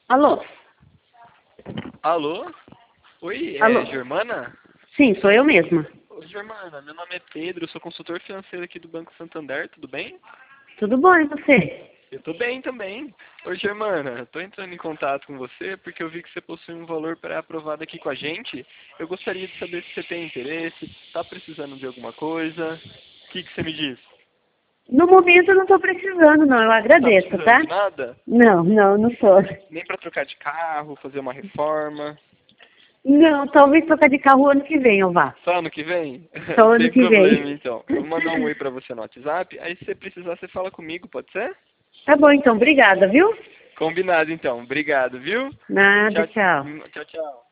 Alô? Alô? Oi, Alô? é Germana? Sim, sou eu mesma. Oi, Germana, meu nome é Pedro, eu sou consultor financeiro aqui do Banco Santander, tudo bem? Tudo bom, e você? Eu tô bem também. Oi, Germana, tô entrando em contato com você porque eu vi que você possui um valor pré-aprovado aqui com a gente. Eu gostaria de saber se você tem interesse, tá precisando de alguma coisa. O que você me diz? No momento eu não estou precisando, não. Eu Não tá agradeço, precisando tá? de nada? Não sou. Nem pra trocar de carro, fazer uma reforma? Não, talvez trocar de carro ano que vem eu vá. Só ano que vem? Só ano Sem que problema, vem. então. Eu vou mandar um oi pra você no WhatsApp, aí se você precisar, você fala comigo, pode ser? Tá bom, então. Obrigada, viu? Combinado, então. Obrigado, viu? Nada, Tchau, tchau. tchau, tchau.